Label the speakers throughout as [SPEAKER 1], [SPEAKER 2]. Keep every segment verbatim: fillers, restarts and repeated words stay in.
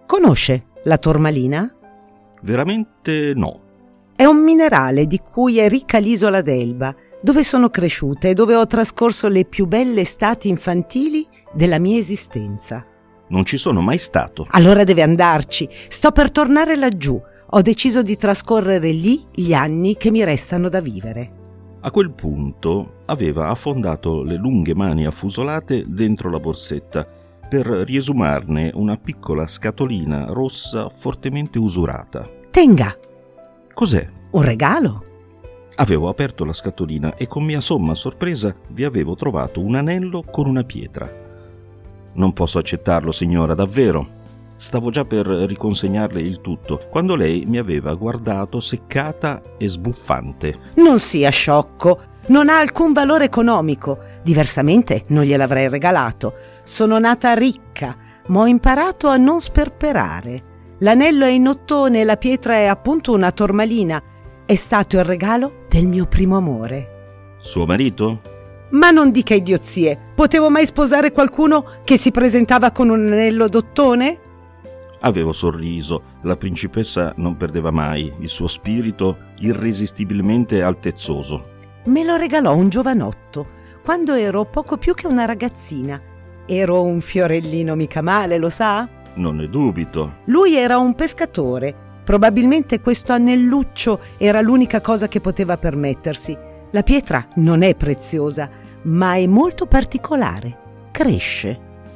[SPEAKER 1] Conosce la tormalina?
[SPEAKER 2] Veramente no.
[SPEAKER 1] È un minerale di cui è ricca l'isola d'Elba, dove sono cresciuta e dove ho trascorso le più belle estati infantili della mia esistenza.
[SPEAKER 2] Non ci sono mai stato.
[SPEAKER 1] Allora deve andarci. Sto per tornare laggiù. Ho deciso di trascorrere lì gli anni che mi restano da vivere.
[SPEAKER 2] A quel punto aveva affondato le lunghe mani affusolate dentro la borsetta per riesumarne una piccola scatolina rossa fortemente usurata.
[SPEAKER 1] Tenga!
[SPEAKER 2] Cos'è?
[SPEAKER 1] Un regalo?
[SPEAKER 2] Avevo aperto la scatolina e con mia somma sorpresa vi avevo trovato un anello con una pietra. Non posso accettarlo, signora, davvero. Stavo già per riconsegnarle il tutto, quando lei mi aveva guardato seccata e sbuffante.
[SPEAKER 1] Non sia sciocco, non ha alcun valore economico, diversamente non gliel'avrei regalato. Sono nata ricca, ma ho imparato a non sperperare. L'anello è in ottone e la pietra è appunto una tormalina. È stato il regalo del mio primo amore.
[SPEAKER 2] Suo marito?
[SPEAKER 1] Ma non dica idiozie, potevo mai sposare qualcuno che si presentava con un anello d'ottone?
[SPEAKER 2] Avevo sorriso. La principessa non perdeva mai il suo spirito irresistibilmente altezzoso.
[SPEAKER 1] Me lo regalò un giovanotto, quando ero poco più che una ragazzina. Ero un fiorellino mica male, lo sa?
[SPEAKER 2] Non ne dubito.
[SPEAKER 1] Lui era un pescatore. Probabilmente questo anelluccio era l'unica cosa che poteva permettersi. La pietra non è preziosa, ma è molto particolare. Cresce.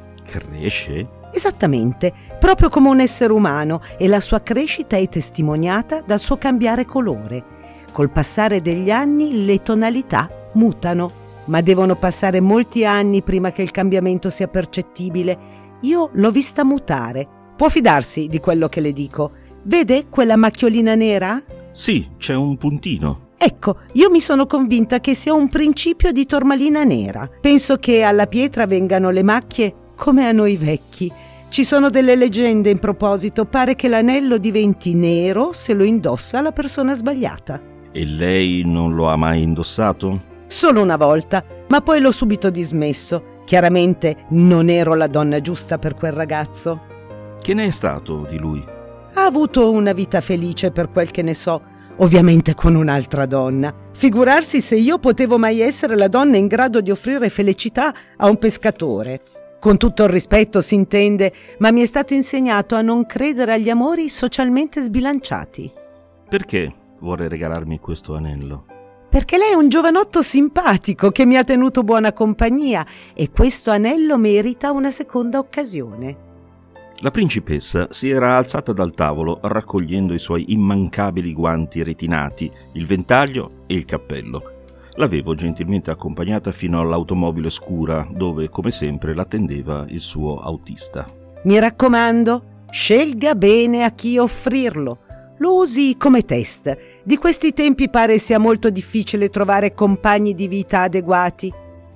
[SPEAKER 2] Cresce?
[SPEAKER 1] Esattamente, proprio come un essere umano, e la sua crescita è testimoniata dal suo cambiare colore. Col passare degli anni le tonalità mutano, ma devono passare molti anni prima che il cambiamento sia percettibile. Io l'ho vista mutare. Può fidarsi di quello che le dico. Vede quella macchiolina nera?
[SPEAKER 2] Sì, c'è un puntino.
[SPEAKER 1] Ecco, io mi sono convinta che sia un principio di tormalina nera. Penso che alla pietra vengano le macchie come a noi vecchi. Ci sono delle leggende in proposito. Pare che l'anello diventi nero se lo indossa la persona sbagliata.
[SPEAKER 2] E lei non lo ha mai indossato?
[SPEAKER 1] Solo una volta, ma poi l'ho subito dismesso. Chiaramente non ero la donna giusta per quel ragazzo.
[SPEAKER 2] Che ne è stato di lui?
[SPEAKER 1] Ha avuto una vita felice per quel che ne so, ovviamente con un'altra donna. Figurarsi se io potevo mai essere la donna in grado di offrire felicità a un pescatore. Con tutto il rispetto, si intende, ma mi è stato insegnato a non credere agli amori socialmente sbilanciati.
[SPEAKER 2] Perché vuole regalarmi questo anello?
[SPEAKER 1] Perché lei è un giovanotto simpatico che mi ha tenuto buona compagnia e questo anello merita una seconda occasione.
[SPEAKER 2] La principessa si era alzata dal tavolo raccogliendo i suoi immancabili guanti retinati, il ventaglio e il cappello. L'avevo gentilmente accompagnata fino all'automobile scura, dove, come sempre, l'attendeva il suo autista.
[SPEAKER 1] Mi raccomando, scelga bene a chi offrirlo. Lo usi come test. Di questi tempi pare sia molto difficile trovare compagni di vita adeguati.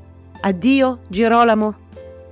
[SPEAKER 1] Addio, Girolamo.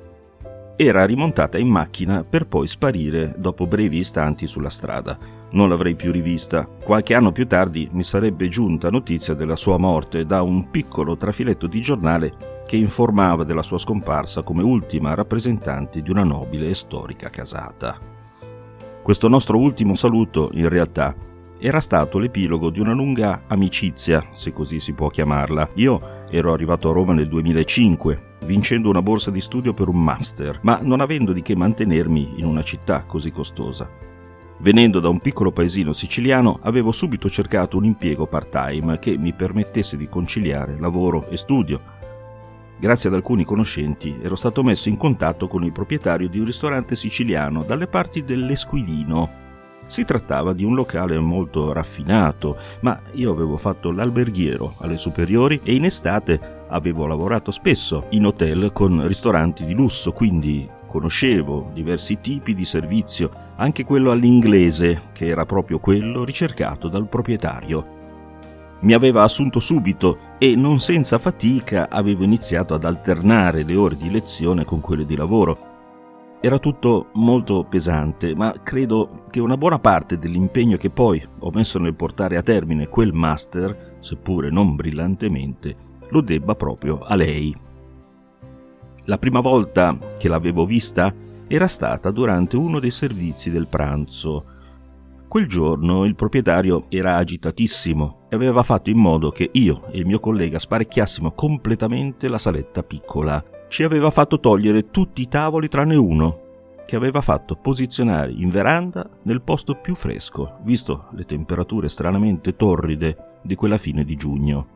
[SPEAKER 2] Era rimontata in macchina per poi sparire dopo brevi istanti sulla strada. Non l'avrei più rivista. Qualche anno più tardi mi sarebbe giunta notizia della sua morte da un piccolo trafiletto di giornale che informava della sua scomparsa come ultima rappresentante di una nobile e storica casata. Questo nostro ultimo saluto, in realtà, era stato l'epilogo di una lunga amicizia, se così si può chiamarla. Io ero arrivato a Roma nel duemilacinque, vincendo una borsa di studio per un master, ma non avendo di che mantenermi in una città così costosa. Venendo da un piccolo paesino siciliano, avevo subito cercato un impiego part-time che mi permettesse di conciliare lavoro e studio. Grazie ad alcuni conoscenti ero stato messo in contatto con il proprietario di un ristorante siciliano dalle parti dell'Esquilino. Si trattava di un locale molto raffinato, ma io avevo fatto l'alberghiero alle superiori e in estate avevo lavorato spesso in hotel con ristoranti di lusso, quindi conoscevo diversi tipi di servizio, anche quello all'inglese, che era proprio quello ricercato dal proprietario. Mi aveva assunto subito e non senza fatica avevo iniziato ad alternare le ore di lezione con quelle di lavoro. Era tutto molto pesante, ma credo che una buona parte dell'impegno che poi ho messo nel portare a termine quel master, seppure non brillantemente, lo debba proprio a lei. La prima volta che l'avevo vista era stata durante uno dei servizi del pranzo. Quel giorno il proprietario era agitatissimo e aveva fatto in modo che io e il mio collega sparecchiassimo completamente la saletta piccola. Ci aveva fatto togliere tutti i tavoli tranne uno, che aveva fatto posizionare in veranda nel posto più fresco, visto le temperature stranamente torride di quella fine di giugno.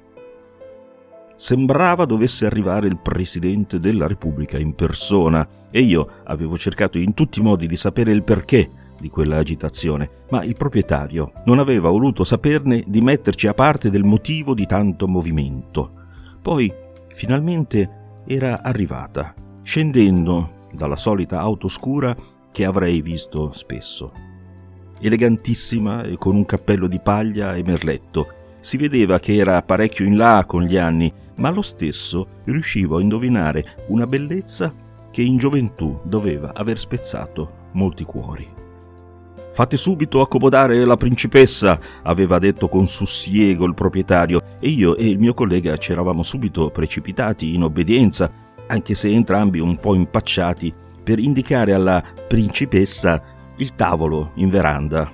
[SPEAKER 2] Sembrava dovesse arrivare il Presidente della Repubblica in persona e io avevo cercato in tutti i modi di sapere il perché di quella agitazione, ma il proprietario non aveva voluto saperne di metterci a parte del motivo di tanto movimento. Poi, finalmente, era arrivata, scendendo dalla solita auto scura che avrei visto spesso. Elegantissima e con un cappello di paglia e merletto. Si vedeva che era parecchio in là con gli anni, ma lo stesso riuscivo a indovinare una bellezza che in gioventù doveva aver spezzato molti cuori. «Fate subito accomodare la principessa», aveva detto con sussiego il proprietario, e io e il mio collega ci eravamo subito precipitati in obbedienza, anche se entrambi un po' impacciati, per indicare alla principessa il tavolo in veranda.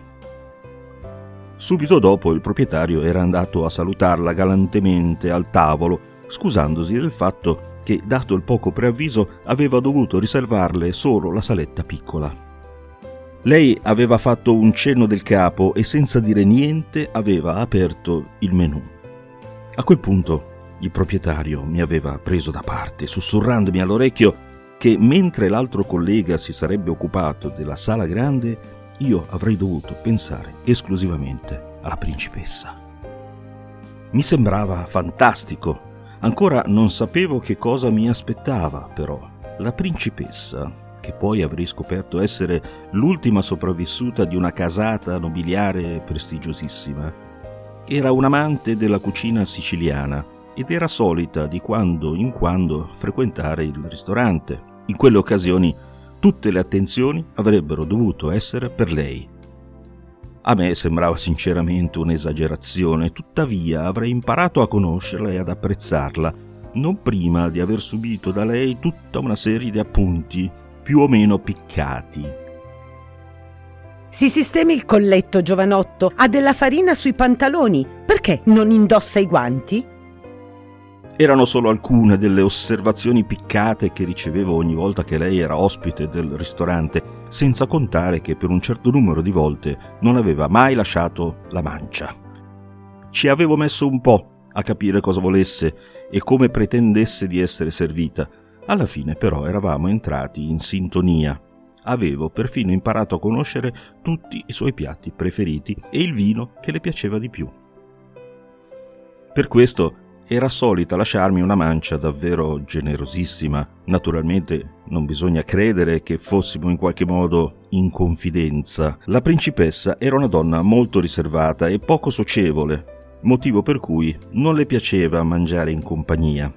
[SPEAKER 2] Subito dopo il proprietario era andato a salutarla galantemente al tavolo, scusandosi del fatto che, dato il poco preavviso, aveva dovuto riservarle solo la saletta piccola. Lei aveva fatto un cenno del capo e senza dire niente aveva aperto il menù. A quel punto il proprietario mi aveva preso da parte, sussurrandomi all'orecchio che mentre l'altro collega si sarebbe occupato della sala grande, io avrei dovuto pensare esclusivamente alla principessa. Mi sembrava fantastico. Ancora non sapevo che cosa mi aspettava, però. La principessa, che poi avrei scoperto essere l'ultima sopravvissuta di una casata nobiliare prestigiosissima, era un'amante della cucina siciliana ed era solita di quando in quando frequentare il ristorante. In quelle occasioni tutte le attenzioni avrebbero dovuto essere per lei. A me sembrava sinceramente un'esagerazione, tuttavia avrei imparato a conoscerla e ad apprezzarla, non prima di aver subito da lei tutta una serie di appunti più o meno piccati.
[SPEAKER 1] Si sistemi il colletto, giovanotto. Ha della farina sui pantaloni. Perché non indossa i guanti?
[SPEAKER 2] Erano solo alcune delle osservazioni piccate che ricevevo ogni volta che lei era ospite del ristorante, senza contare che per un certo numero di volte non aveva mai lasciato la mancia. Ci avevo messo un po' a capire cosa volesse e come pretendesse di essere servita. Alla fine però eravamo entrati in sintonia. Avevo perfino imparato a conoscere tutti i suoi piatti preferiti e il vino che le piaceva di più. Per questo era solita lasciarmi una mancia davvero generosissima. Naturalmente non bisogna credere che fossimo in qualche modo in confidenza. La principessa era una donna molto riservata e poco socievole, motivo per cui non le piaceva mangiare in compagnia.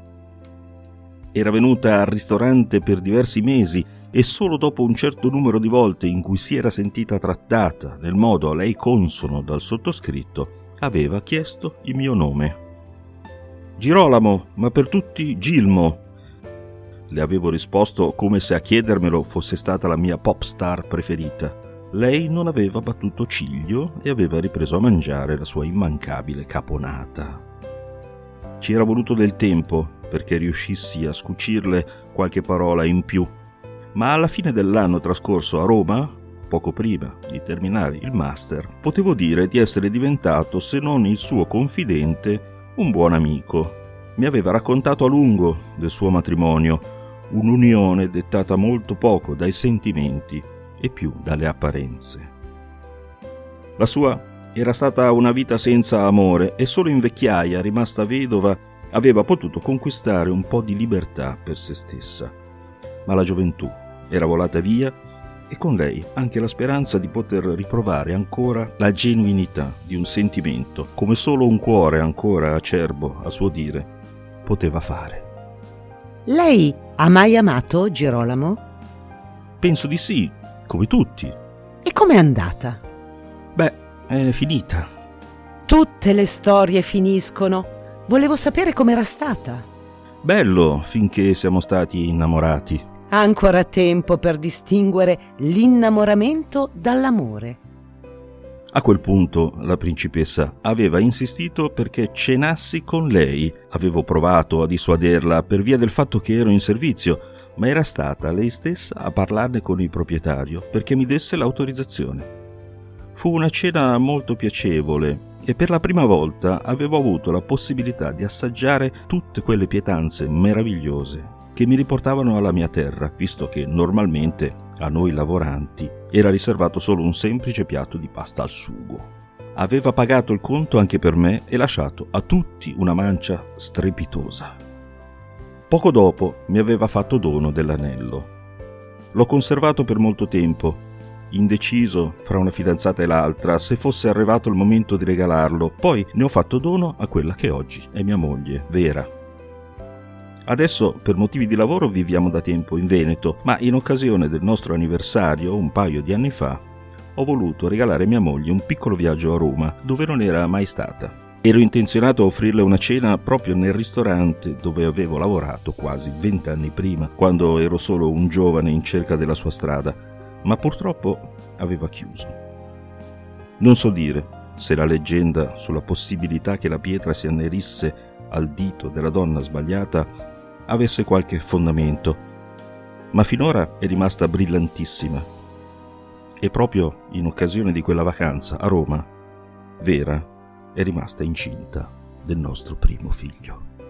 [SPEAKER 2] Era venuta al ristorante per diversi mesi e solo dopo un certo numero di volte in cui si era sentita trattata nel modo a lei consono dal sottoscritto, aveva chiesto il mio nome. Girolamo, ma per tutti Gilmo. Le avevo risposto come se a chiedermelo fosse stata la mia pop star preferita. Lei non aveva battuto ciglio e aveva ripreso a mangiare la sua immancabile caponata. Ci era voluto del tempo perché riuscissi a scucirle qualche parola in più, ma alla fine dell'anno trascorso a Roma, poco prima di terminare il master, potevo dire di essere diventato, se non il suo confidente, un buon amico. Mi aveva raccontato a lungo del suo matrimonio, un'unione dettata molto poco dai sentimenti e più dalle apparenze. La sua era stata una vita senza amore e solo in vecchiaia, rimasta vedova, aveva potuto conquistare un po' di libertà per se stessa. Ma la gioventù era volata via e con lei anche la speranza di poter riprovare ancora la genuinità di un sentimento, come solo un cuore ancora acerbo a suo dire poteva fare.
[SPEAKER 1] Lei ha mai amato Girolamo?
[SPEAKER 2] Penso di sì, come tutti.
[SPEAKER 1] E com'è andata?
[SPEAKER 2] Beh, è finita.
[SPEAKER 1] Tutte le storie finiscono. Volevo sapere com'era stata.
[SPEAKER 2] Bello finché siamo stati innamorati.
[SPEAKER 1] Ha ancora tempo per distinguere l'innamoramento dall'amore.
[SPEAKER 2] A quel punto la principessa aveva insistito perché cenassi con lei. Avevo provato a dissuaderla per via del fatto che ero in servizio, ma era stata lei stessa a parlarne con il proprietario perché mi desse l'autorizzazione. Fu una cena molto piacevole e per la prima volta avevo avuto la possibilità di assaggiare tutte quelle pietanze meravigliose che mi riportavano alla mia terra, visto che normalmente a noi lavoranti era riservato solo un semplice piatto di pasta al sugo. Aveva pagato il conto anche per me e lasciato a tutti una mancia strepitosa. Poco dopo mi aveva fatto dono dell'anello. L'ho conservato per molto tempo, indeciso fra una fidanzata e l'altra se fosse arrivato il momento di regalarlo. Poi ne ho fatto dono a quella che oggi è mia moglie, Vera. Adesso per motivi di lavoro viviamo da tempo in Veneto, ma in occasione del nostro anniversario, un paio di anni fa, ho voluto regalare a mia moglie un piccolo viaggio a Roma, dove non era mai stata. Ero intenzionato a offrirle una cena proprio nel ristorante dove avevo lavorato quasi vent'anni prima, quando ero solo un giovane in cerca della sua strada, ma purtroppo aveva chiuso. Non so dire se la leggenda sulla possibilità che la pietra si annerisse al dito della donna sbagliata avesse qualche fondamento, ma finora è rimasta brillantissima. E proprio in occasione di quella vacanza a Roma, Vera è rimasta incinta del nostro primo figlio.